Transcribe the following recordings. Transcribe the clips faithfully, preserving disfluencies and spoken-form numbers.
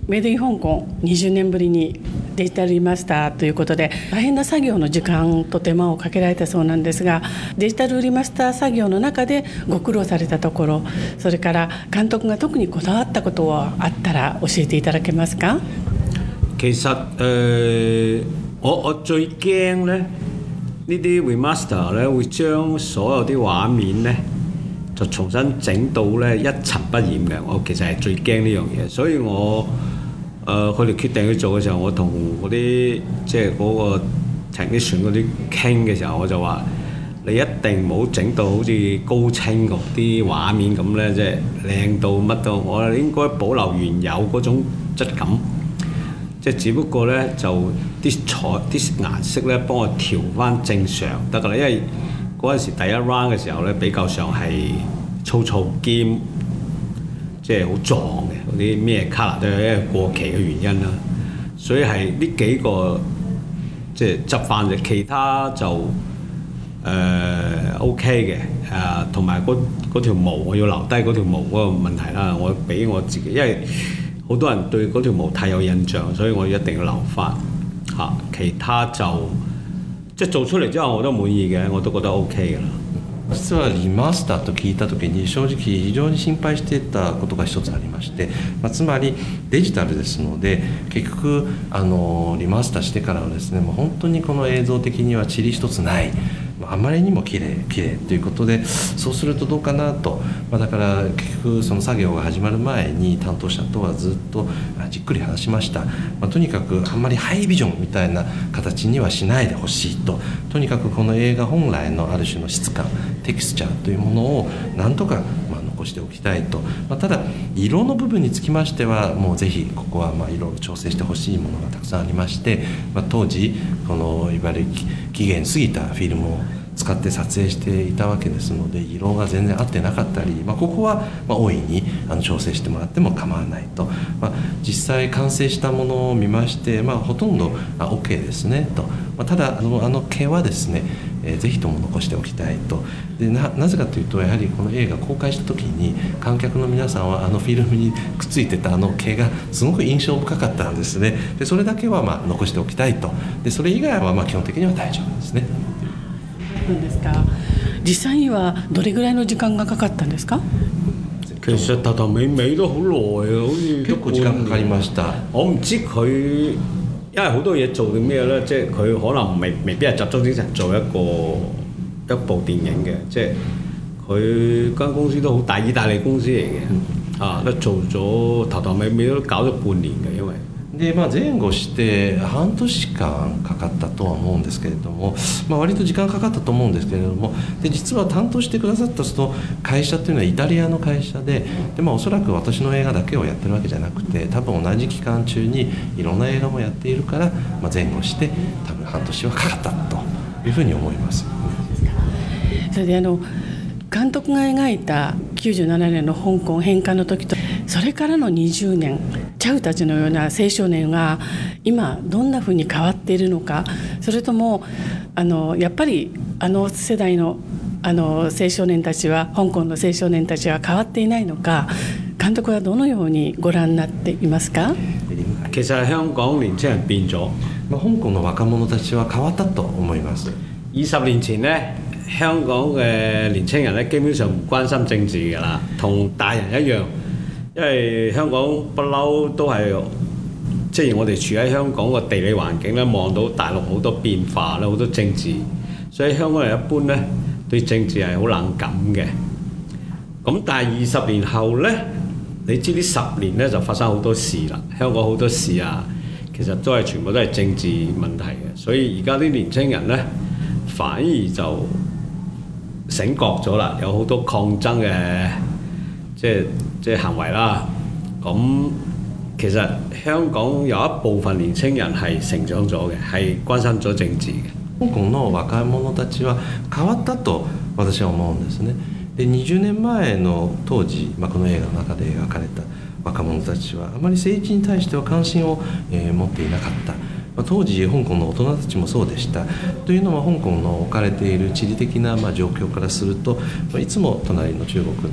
メイドイン香港にじゅうねんぶりにデジタルリマスターということで大変な作業の時間と手間をかけられたそうなんですが、デジタルリマスター作業の中でご苦労されたところ、それから監督が特にこだわったことはあったら教えていただけますか？ 其實誒、呃，我我最驚咧呢啲 remaster 咧會將所有啲畫面咧就重新整到咧一塵不染嘅。我其實係最驚呢樣嘢，所以我誒佢哋決定去做嘅時候，我同嗰啲即係嗰個 technician 嗰啲傾嘅時候，我就話你一定唔好整到好似高清嗰啲畫面咁咧，即係靚到乜都，我哋應該保留原有嗰種質感。即係只不過咧就啲彩啲顏色咧幫我調翻正常得㗎啦，因為嗰陣時第一 round 嘅時候咧比較上係粗糙兼即係好撞嘅嗰啲咩 colour 都有因為過期嘅原因啦，所以係呢幾個即係執翻嘅，其他就誒、呃、OK 嘅誒，同埋嗰嗰條毛我要留低嗰條毛嗰個問題啦，我俾我自己，因為好多人對嗰條毛太有印象，所以我一定要留翻嚇、啊。其他就即係做出嚟之後我都滿意嘅，我都覺得 OK 嘅啦。 実はリマスターと聞いた時に正直非常に心配していたことが一つありまして、まあ、つまりデジタルですので結局あのリマスターしてからはですねもう本当にこの映像的には塵一つない、あまりにも綺麗綺麗ということで、そうするとどうかなと、まあ、だから結局その作業が始まる前に担当者とはずっとじっくり話しました。まあ、とにかくあんまりハイビジョンみたいな形にはしないでほしいと、とにかくこの映画本来のある種の質感テクスチャーというものをなんとかまあ残しておきたいと、まあ、ただ色の部分につきましてはもうぜひここはまあ色を調整してほしいものがたくさんありまして、まあ、当時このいわゆる期限過ぎたフィルムを使って撮影していたわけですので色が全然合ってなかったり、まあ、ここはまあ大いにあの調整してもらっても構わないと、まあ、実際完成したものを見まして、まあ、ほとんど OK ですねと、まあ、ただあのあの毛はですね、えー、ぜひとも残しておきたいと。で な, なぜかというとやはりこの映画公開した時に観客の皆さんはあのフィルムにくっついてたあの毛がすごく印象深かったんですね。でそれだけはまあ残しておきたいと。でそれ以外はまあ基本的には大丈夫ですね。 ですか。実際にはどれぐらいの時間がかかったんですか？ 其實頭頭尾尾都好耐啊，好似結構時間かかりました。 我唔知佢因為好多嘢做定咩咧，即係佢可能未未必係集中精神做一個一部電影嘅，即係佢間公司都好大，意大利公司嚟嘅，啊，都做咗頭頭尾尾都搞咗半年嘅，因為。 でまあ、前後して半年間かかったとは思うんですけれども、まあ、割と時間かかったと思うんですけれども、で実は担当してくださったその会社というのはイタリアの会社で、で、まあ、おそらく私の映画だけをやってるわけじゃなくて多分同じ期間中にいろんな映画もやっているから、まあ、前後して多分半年はかかったというふうに思います。 それであの監督が描いたきゅうじゅうななねんの香港返還の時とそれからのにじゅうねんチャウたちのような青少年が今どんなふうに変わっているのか、それともあのやっぱりあの世代のあの青少年たちは香港の青少年たちは変わっていないのか、監督はどのようにご覧になっていますか？ 其實香港年青人變咗， まあ、香港の若者たちは変わったと思います。 二十年前咧，香港嘅年青人咧基本上唔關心政治㗎啦，同大人一樣。因為香港不嬲都係，即係我哋處喺香港個地理環境咧，望到大陸好多變化啦，好多政治，所以香港人一般咧對政治係好冷感嘅。咁但係二十年後咧，你知呢十年咧就發生好多事啦，香港好多事啊，其實都係全部都係政治問題嘅，所以而家啲年青人咧反而就醒覺咗啦，有好多抗爭嘅即係即係行為啦。咁其實香港有一部分年青人係成長咗嘅，係關心咗政治嘅。 香港の若者たちは変わったと私は思うんですね。でにじゅうねんまえの当時、まあ、この映画の中で描かれた若者たちはあまり政治に対しては関心を、えー、持っていなかった。まあ、当時香港の大人たちもそうでした。というのは香港の置かれている地理的な、まあ、状況からするといつも隣の中国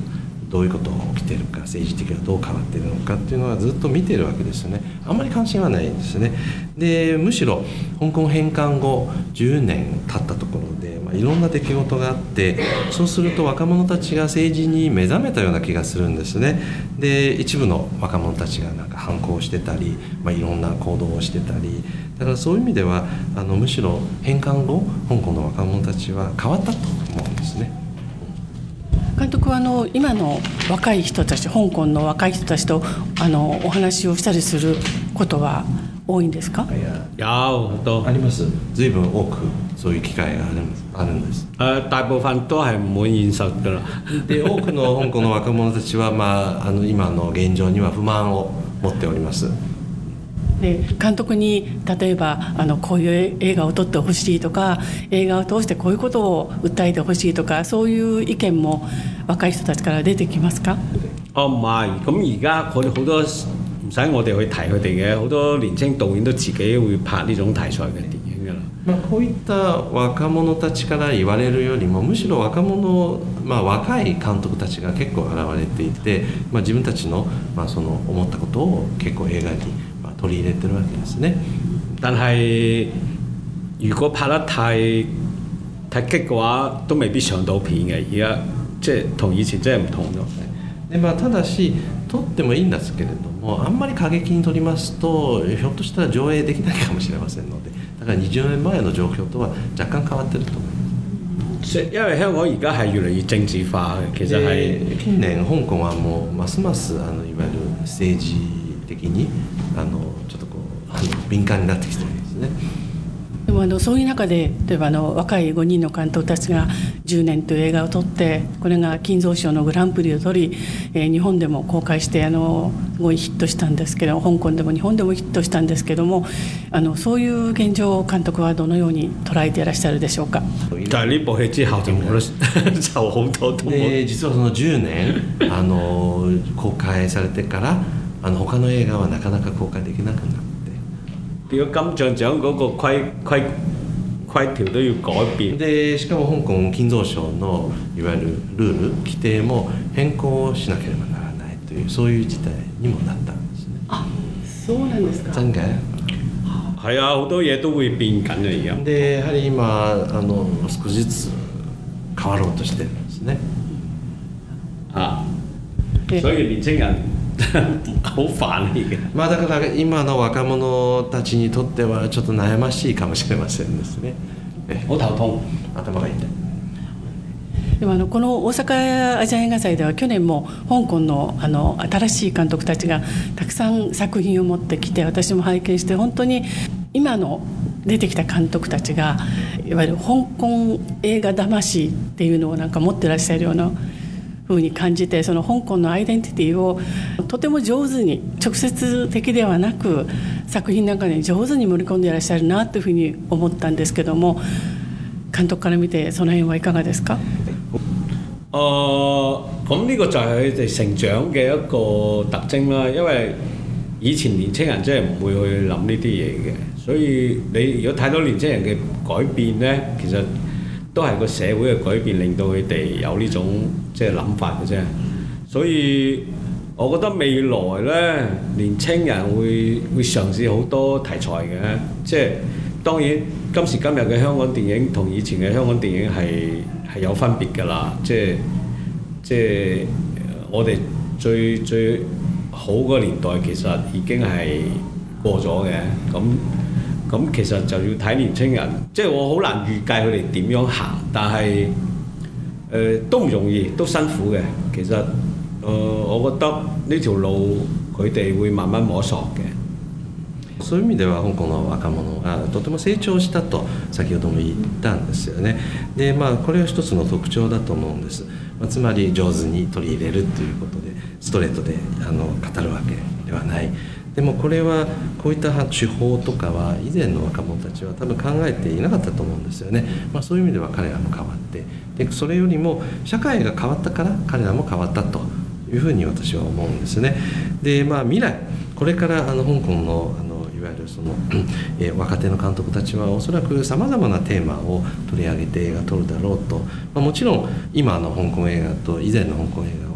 どういうことが起きているか、政治的にはどう変わっているのかっていうのはずっと見ているわけですよね。あんまり関心はないんですね。でむしろ香港返還後じゅうねん経ったところで、まあ、いろんな出来事があって、そうすると若者たちが政治に目覚めたような気がするんですね。で一部の若者たちがなんか反抗してたり、まあ、いろんな行動をしてたり、だからそういう意味ではあのむしろ返還後香港の若者たちは変わったと思うんですね。 監督はあの今の若い人たち、香港の若い人たちとあのお話をしたりすることは多いんですか？ 有好多あります。随分多くそういう機会があるんです。あるんです。 誒大部分都係唔滿現實㗎啦。 で多くの香港の若者たちは、まあ、あの今の現狀には不満を持っております。 で監督に例えばあのこういう映画を撮ってほしいとか、映画を通してこういうことを訴えてほしいとか、そういう意見も若い人たちから出てきますか？ 哦唔係，咁而家佢哋好多唔使我哋去提佢哋嘅，好多年青導演都自己會拍呢種題材嘅電影㗎啦。 まあ、こういった若者たちから言われるよりも、むしろ若者、まあ、若い監督たちが結構現れていて、まあ、自分たちの、まあ、その思ったことを結構映画に取り入れてるわけですね。 但係如果拍得太太激嘅話，都未必上到片嘅。而家即係同以前真係唔同咗。 でまあ、ただし撮ってもいいんですけれども、あんまり過激に撮りますとひょっとしたら上映できないかもしれませんので、だからにじゅうねんまえの状況とは若干変わってると思います。 因為香港而家係越嚟越政治化嘅，其實係近年香港はもうますますあのいわゆる政治的にあのちょっとこうあの敏感になってきてるんですね。 でもあのそういう中で、例えばあの若いごにんの監督たちがじゅうねんという映画を撮って、これが金蔵賞のグランプリを取り、えー、日本でも公開してあのすごいヒットしたんですけど、香港でも日本でもヒットしたんですけども、あのそういう現状を監督はどのように捉えていらっしゃるでしょうか？ 但係呢部戲之後就冇得就好多都冇。 で実はそのじゅうねんあの公開されてからあの他の映画はなかなか公開できなくなって。 如果金像獎嗰個規規規條都要改變。 でしかも香港金蔵賞のいわゆるルール規定も変更しなければならないというそういう事態にもなったんですね。 あ、そうなんですか。 真嘅。 係啊，好多嘢都會變緊嘅而家。 でやはり今あの少しずつ変わろうとしてるんですね。 啊，所以年青人好煩呢嘅。 まあだから今の若者たちにとってはちょっと悩ましいかもしれませんですね。 好頭痛。 頭が痛い。 でもあのこの大阪アジア映画祭では去年も香港 の, あの新しい監督たちがたくさん作品を持ってきて、私も拝見して本当に今の出てきた監督たちがいわゆる香港映画魂っていうのをなんか持ってらっしゃるような風に感じて、その香港のアイデンティティをとても上手に直接的ではなく作品なんかに上手に盛り込んでいらっしゃるなというふうに思ったんですけども、監督から見てその辺はいかがですか？ 誒咁呢個就係佢哋成長嘅一個特徵啦，因為以前年青人真係唔會去諗呢啲嘢嘅，所以你如果睇到年青人嘅改變呢，其實都係個社會嘅改變令到佢哋有呢種即係諗法嘅啫。所以我覺得未來呢，年青人會會嘗試好多題材嘅，即係當然今時今日嘅香港電影同以前嘅香港電影係係有分別㗎啦，即係即係我哋最最好嗰年代其實已經係過咗嘅，咁咁其實就要睇年青人，即係我好難預計佢哋點樣行，但係誒、呃、都唔容易，都辛苦嘅。其實誒、呃，我覺得呢條路佢哋會慢慢摸索嘅。 そういう意味では香港の若者がとても成長したと先ほども言ったんですよね。でまあこれは一つの特徴だと思うんです。まあ、つまり上手に取り入れるということでストレートであの語るわけではない。でもこれはこういった手法とかは以前の若者たちは多分考えていなかったと思うんですよね。まあ、そういう意味では彼らも変わって、でそれよりも社会が変わったから彼らも変わったというふうに私は思うんですね。でまあ未来これからあの香港のあのいわゆるその、えー、若手の監督たちはおそらくさまざまなテーマを取り上げて映画を撮るだろうと、まあ、もちろん今の香港映画と以前の香港映画は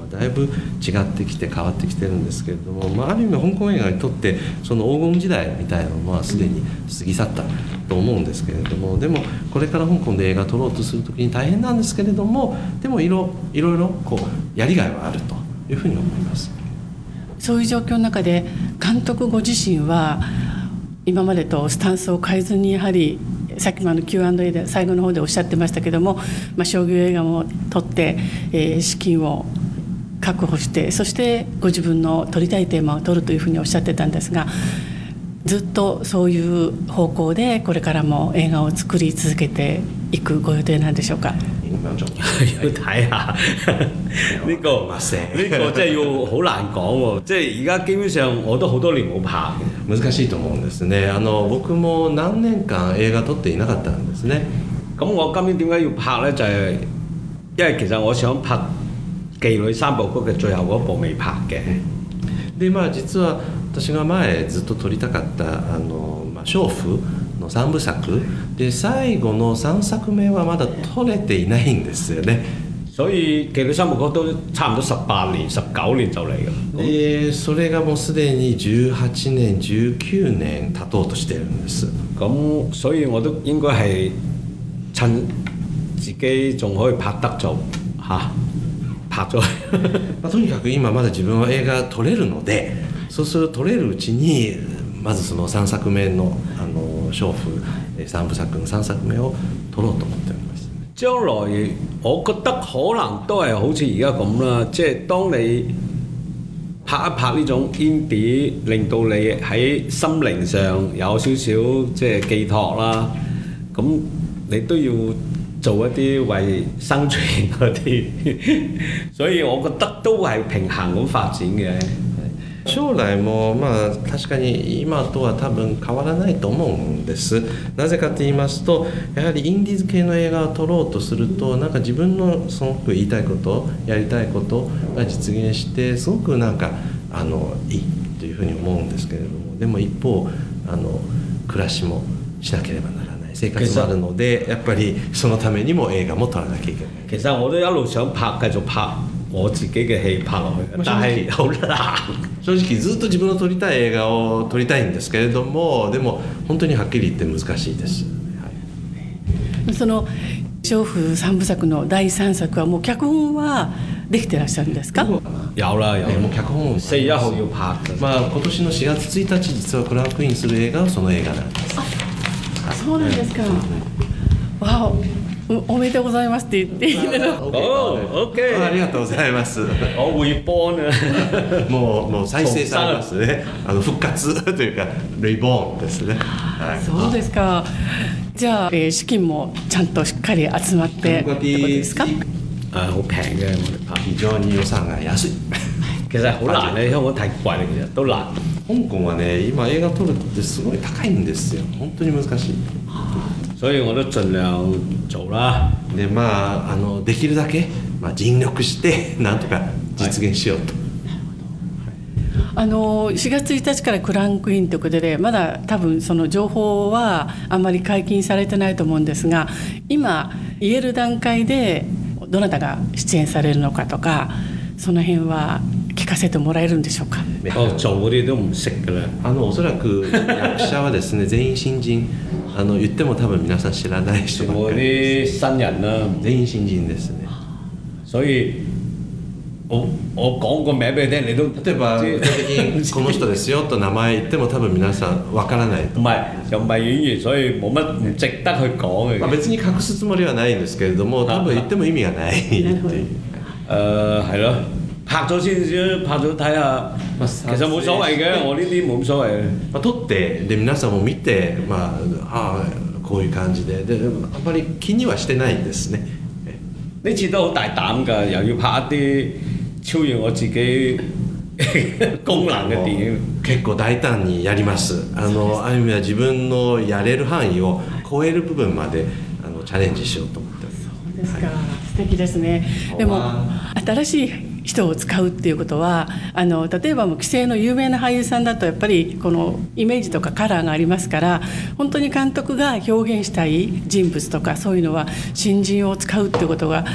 だいぶ違ってきて変わってきてるんですけれども、まあ、ある意味香港映画にとってその黄金時代みたいなのはすでに過ぎ去ったと思うんですけれども、でもこれから香港で映画撮ろうとするときに大変なんですけれども、でもいろいろいろこうやりがいはあるというふうに思います。 そういう状況の中で監督ご自身は今までとスタンスを変えずに、やはりさっきもあの キューアンドエー で最後の方でおっしゃってましたけども、まあ、商業映画も撮って、えー、資金を確保して、そしてご自分の撮りたいテーマを撮るというふうにおっしゃってたんですが、ずっとそういう方向でこれからも映画を作り続けていくご予定なんでしょうか。 要睇下呢個呢個真係要好難講喎，即係而家基本上我都好多年冇拍嘅。 難しいと思うんですね。あの僕も何年間映画撮っていなかったんですね。 咁我今年點解要拍呢？就係、因為其實我想拍妓女三部曲嘅最後嗰部未拍嘅。 でまあ実は私が前ずっと撮りたかったあの、まあ、娼婦のさんぶ作で最後のさんさくめはまだ撮れていないんですよね。 所以妓女三部曲都差唔多十八年、十九年就嚟嘅。 でそれがもうすでにじゅうはちねん、じゅうきゅうねん経とうとしてるんです。 咁所以我都應該係趁自己仲可以拍得就嚇、啊、拍咗。 まあ、とにかく今まだ自分は映画撮れるので、そうすると撮れるうちにまずそのさんさくめのあの娼婦三部作のさんさくめを撮ろうと思っております。 將來我覺得可能都係好似而家咁啦，即係當你拍一拍呢種 indie， 令到你喺心靈上有少少即係寄託啦，咁你都要做一啲為生存嗰啲，所以我覺得都係平衡咁發展嘅。 将来もまあ確かに今とは多分変わらないと思うんです。なぜかと言いますと、やはりインディーズ系の映画を撮ろうとすると、なんか自分のすごく言いたいこと、やりたいことが実現して、すごくなんかあのいいというふうに思うんですけれども、でも一方あの暮らしもしなければならない、生活もあるので、やっぱりそのためにも映画も撮らなきゃいけない。 其實我都一路想拍，繼續拍我自己嘅戲拍落去，但係好難。 正直ずっと自分の撮りたい映画を撮りたいんですけれども、でも本当にはっきり言って難しいです。 はい、その娼婦三部作のだいさんさくはもう脚本はできてらっしゃるんですか？ 有啦有。 もう脚本も四月一號要拍嘅。 まあ今年のしがつついたち実はクランクインする映画はその映画なんです。 あ、そうなんですか。うん、わお。おめでとうございますって言っていいの。 オッケー。 ありがとうございます。 我會播呢。 もうもう再生されますね。あの復活というかリボーンですね。はい、 そうですか。じゃあ、えー、資金もちゃんとしっかり集まってってことですか？ 啊，好平嘅我哋拍。 非常に予算が安い。 其實好難咧，香港太貴啦，其實都難。 香港はね、今映画撮るってすごい高いんですよ。本当に難しい。 所以我都盡量做啦。 でまああのできるだけ、まあ、尽力してなんとか実現しようと。 あのしがつついたちからクランクインということで、まだ多分その情報はあんまり解禁されてないと思うんですが、今言える段階でどなたが出演されるのかとか、その辺は聞かせてもらえるんでしょうか？ 哦，做嗰啲都唔識㗎啦。 あのおそらく役者はですね全員新人。あの言っても多分皆さん知らない人ばっかりです。 全部啲新人啦。 全員新人ですね。 所以我我講個名俾你聽，你都例えば具体的にこの人ですよと名前言っても多分皆さんわからない。 唔係又唔係演員，所以冇乜唔值得去講嘅。 まあ別に隠すつもりはないんですけれども、多分言っても意味がないっていう。 誒係咯。拍咗先先，拍咗睇下。其實冇所謂嘅，我呢啲冇所謂。 まあ、撮ってで皆さんも見て、まあ、あこういう感じでであんまり気にはしてないんですね。 呢次都好大膽㗎，又要拍一啲超越我自己功能嘅電影。 結構大膽にやります。あのある意味は自分のやれる範囲を超える部分まであのチャレンジしようと思ってます。 そうですか、はい、素敵ですね。でも新しい人を使うっていうことは、あの例えばもう既成の有名な俳優さんだとやっぱりこのイメージとかカラーがありますから、本当に監督が表現したい人物とかそういうのは新人を使うっていうことが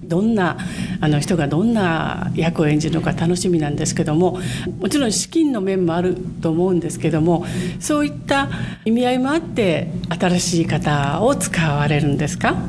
どんなあの人がどんな役を演じるのか楽しみなんですけども、もちろん資金の面もあると思うんですけども、そういった意味合いもあって新しい方を使われるんですか？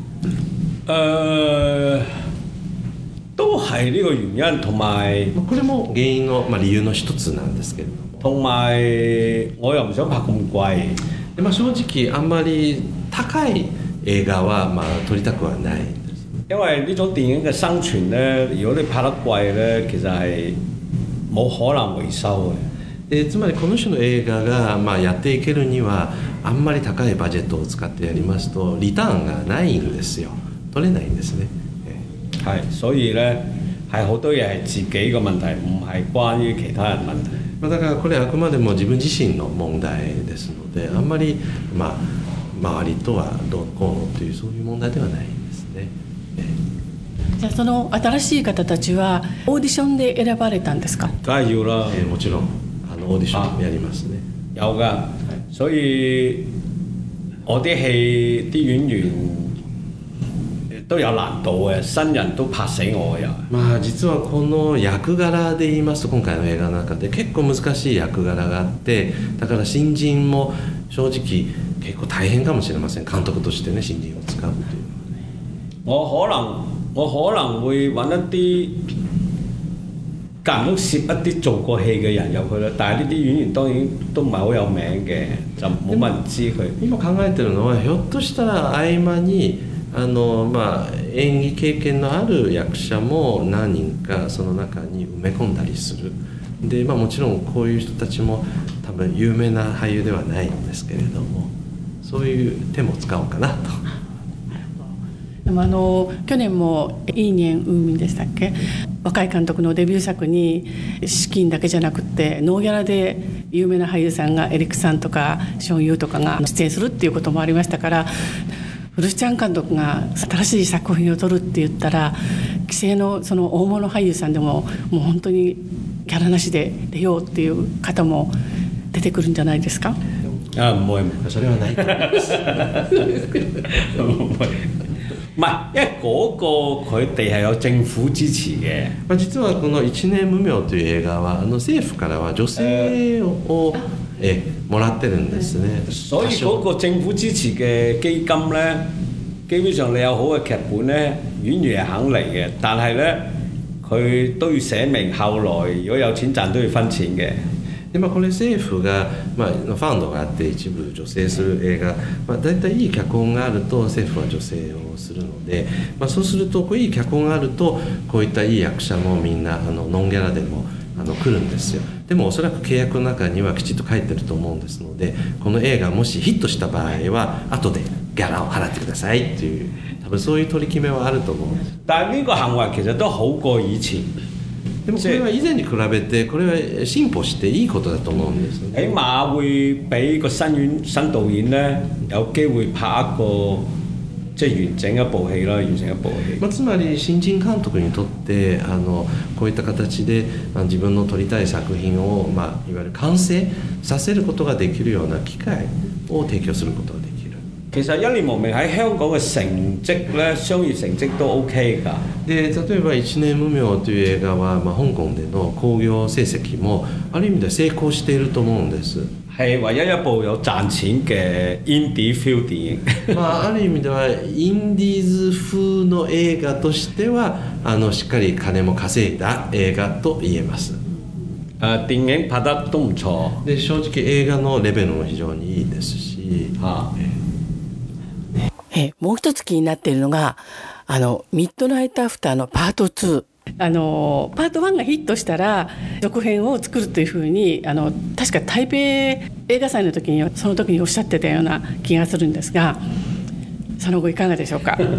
誒、都係呢個原因，同埋これも原因の、まあ、理由の一つなんですけれども、 同埋我又唔想拍咁貴。 で、まあ、正直あんまり高い映画は、まあ、撮りたくはないんです。 因為呢種電影嘅生存咧，如果你拍得貴咧，其實係冇可能回收嘅。 でつまりこの種の映画が、まあ、やっていけるにはあんまり高いバジェットを使ってやりますとリターンがないんですよ。取れないんですね。 係，所以咧係好多嘢係自己嘅問題，唔係關於其他人問題。 まあ、だからこれあくまでも自分自身の問題ですので、あんまり、まあ、周りとはどうこうのというそういう問題ではないんですね。 じゃあその新しい方たちはオーディションで選ばれたんですか？ 梗係要啦。 えー、もちろんあのオーディションやりますね。 有㗎，所以我啲戲啲演員都有難度嘅，新人都拍死我又。 まあ実はこの役柄で言いますと今回の映画の中で結構難しい役柄があって、だから新人も正直結構大変かもしれません。監督としてね新人を使うというのはね。 我可能我可能會揾一啲間唔中攝一啲做過戲嘅人入去啦，但係呢啲演員當然都唔係好有名嘅，就冇乜人知佢。 今考えてるのはひょっとしたら合間にあの、まあ、演技経験のある役者も何人かその中に埋め込んだりする。で、まあ、もちろんこういう人たちも多分有名な俳優ではないんですけれども、そういう手も使おうかなと。 でもあの去年もイーニェン・ウーミンでしたっけ、若い監督のデビュー作に資金だけじゃなくってノーギャラで有名な俳優さんがエリックさんとかション・ユーとかが出演するっていうこともありましたから、古ちゃん監督が新しい作品を撮るって言ったら既成のその大物俳優さんでももう本当にギャラなしで出ようっていう方も出てくるんじゃないですか？ 啊，唔會， それはないと思います。 唔會。唔係，因為嗰個佢哋係有政府支持嘅。 まあ実はこの一年無名という映画はあの政府からは女性をえもらってるんですね。 所以嗰個政府支持嘅基金咧，基本上你有好嘅劇本咧，演員係肯嚟嘅，但係咧佢都要寫明後來如果有錢賺都要分錢嘅。 でまあ、これ政府が、まあ、ファンドがあって一部助成する映画、まあ、大体いい脚本があると政府は助成をするので、まあ、そうするとこういい脚本があるとこういったいい役者もみんなあのノンギャラでもあの来るんですよ。でもおそらく契約の中にはきちっと書いてると思うんですので、この映画もしヒットした場合は後でギャラを払ってくださいっていう多分そういう取り決めはあると思うんです。 但係呢個行為其實都好過以前。 でもこれは以前に比べてこれは進歩していいことだと思うんですね。 起碼會俾個新演新導演咧有機會拍一個即係完整一部戲啦，完成一部戲。 まあ、つまり新人監督にとってあのこういった形で、まあ、自分の撮りたい作品を、まあ、いわゆる完成させることができるような機会を提供することができる。 其實一年無名喺香港嘅成績咧，商業成績都 OK 㗎。 で例えば「一年無名」という映画は、まあ、香港での興行成績もある意味では成功していると思うんです。 係唯一一部有賺錢嘅 indie feel 電影。 まあ、ある意味ではインディーズ風の映画としてはあのしっかり金も稼いだ映画と言えます。 誒電影拍得都唔錯。 で正直映画のレベルも非常にいいですし。 はあえもう一つ気になっているのがあのミッドナイトアフターのパートツー、あのパートワンがヒットしたら続編を作るというふうにあの確か台北映画祭の時にその時におっしゃってたような気がするんですが、その後いかがでしょうか？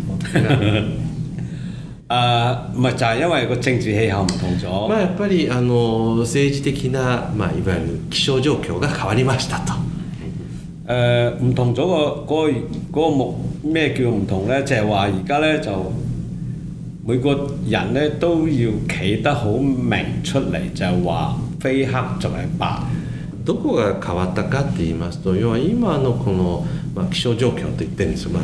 啊，唔係就係因為個政治氣候唔同咗。 まあやっぱりあの政治的な、まあ、いわゆる気象狀況が変わりましたと。 誒唔、呃、同咗個嗰、那個嗰目咩叫唔同咧？就係話而家咧就每個人咧都要企得好明出嚟，就係話非黑就係白。 どこが変わったかって言いますと、要は今のこの、まあ、気象状況と言ってるんですよ、まあ、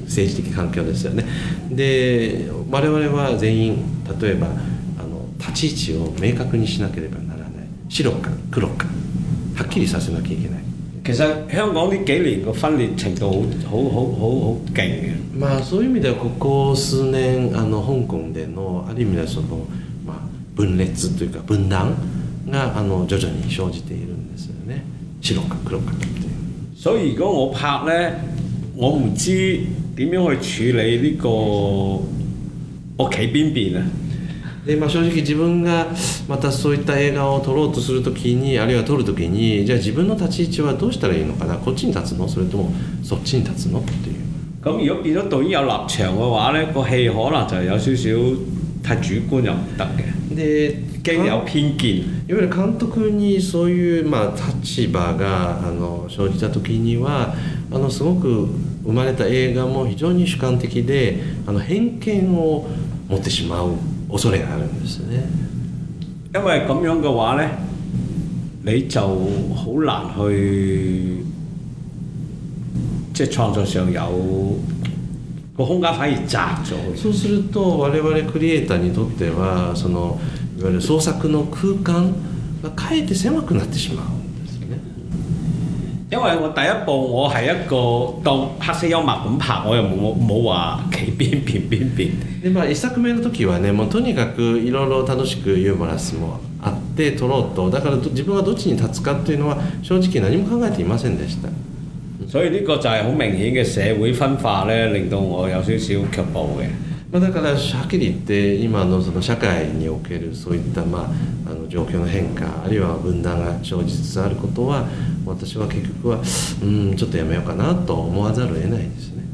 政治的環境ですよね。で我々は全員例えばあの立ち位置を明確にしなければならない。白か黒かはっきりさせなきゃいけない。 其實香港呢幾年個分裂程度好好好好好勁嘅。 まあそういう意味ではここ数年あの香港でのある意味ではその、まあ、分裂というか分斷があの徐々に生じているんですよね。白か黒かっていう。 所以如果我拍呢，我唔知點樣去處理呢、這個我企邊邊啊。 でまあ、正直自分がまたそういった映画を撮ろうとするときにあるいは撮るときにじゃあ自分の立ち位置はどうしたらいいのかなこっちに立つのそれともそっちに立つのっていう。 咁如果變咗導演有立場嘅話呢，個戲可能就有少少太主觀又唔得嘅。 で驚有偏見。 いわゆる監督にそういう、まあ、立場があの生じたときにはあのすごく生まれた映画も非常に主觀的であの偏見を持ってしまう恐れがあるんですね。 因為咁樣嘅話呢，你就好難去即係創作上有個空間反而窄咗。 そうすると我々クリエイターにとってはそのいわゆる創作の空間がかえって狭くなってしまうんですよね。 因為我第一部我係一個當黑色幽默咁拍，我又冇冇話企邊邊邊邊。 でまあ、いっさくめの時はねもうとにかくいろいろ楽しくユーモラスもあって撮ろうとだから自分がどっちに立つかっていうのは正直何も考えていませんでした。 所以呢個就係好明顯嘅社會分化咧，令到我有少少卻步嘅。 まあ、だからはっきり言って今のその社会におけるそういった、まあ、あの状況の変化あるいは分断が生じつつあることは私は結局はうんちょっとやめようかなと思わざるを得ないですね。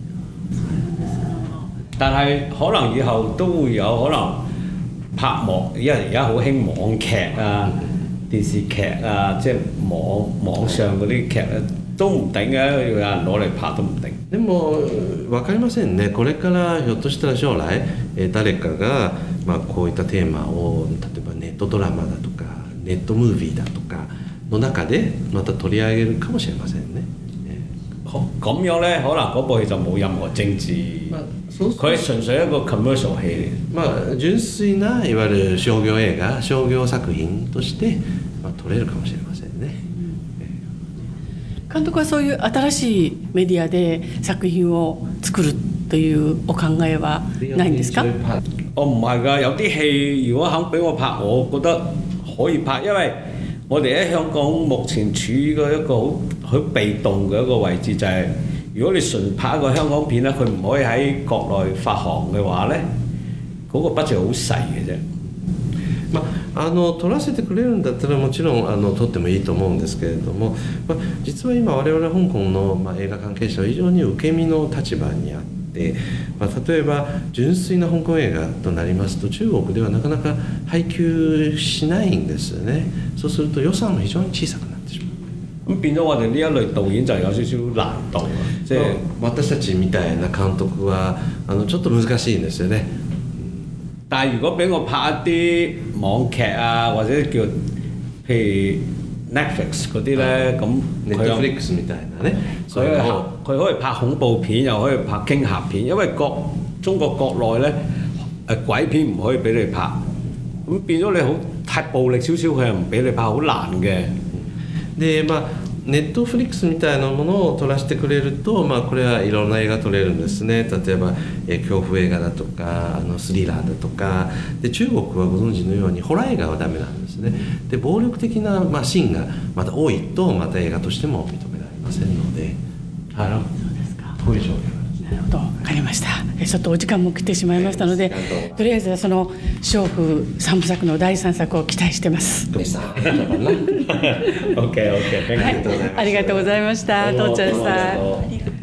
但係可能以後都會有可能拍網，因為而家好興網劇啊、電視劇啊，即係網網上嗰啲劇咧都唔定嘅，有人攞嚟拍都唔定。 でも分かりませんね。これからひょっとしたら将来、えー、誰かが、まあ、こういったテーマを例えばネットドラマだとかネットムービーだとかの中でまた取り上げるかもしれませんね。 咁樣咧，可能嗰部戲就冇任何政治，佢係純粹一個 commercial 戲嚟。 まあ純粋ないわゆる商業映画、商業作品として、まあ、撮れるかもしれませんね。 監督はそういう新しいメディアで作品を作るというお考えはないんですか？ 我唔係㗎，有啲戲如果肯俾我拍，我覺得可以拍，因為我哋喺香港目前處於個一個好好被動嘅一個位置，就係、是、如果你純拍一個香港片咧，佢唔可以喺國內發行嘅話咧，嗰、那個 budget 好細嘅啫。 まあ、あの撮らせてくれるんだったらもちろんあの撮ってもいいと思うんですけれども、まあ、実は今我々香港の、まあ、映画関係者は非常に受け身の立場にあって、まあ、例えば純粋な香港映画となりますと中國ではなかなか配給しないんですよね。そうすると予算も非常に小さくなってしまう。 咁變咗我哋呢一類導演就有少少難度啊！即係私たちみたいな監督はあのちょっと難しいんですよね。 但係如果俾我拍一啲網劇啊，或者叫譬如 Netflix 嗰啲咧，咁 Netflix みたいなね， 所以佢可以拍恐怖片，又可以拍驚嚇片，因為國中國國內咧誒鬼片唔可以俾你拍，咁變咗你好太暴力少少，佢又唔俾你拍，好難嘅。 でまあネットフリックスみたいなものを撮らせてくれると、まあ、これはいろんな映画撮れるんですね。例えば、えー、恐怖映画だとかあのスリラーだとかで中国はご存知のようにホラー映画はダメなんですね。で暴力的な、まあ、シーンがまた多いとまた映画としても認められませんので、 はい、そうですか。 こういう状況。 なるほど、分かりました。ちょっとお時間も来てしまいましたので、とりあえずその娼婦三部作のだいさんさくを期待してます。 オッケーオッケー、 ありがとうございました。とうちゃんさん。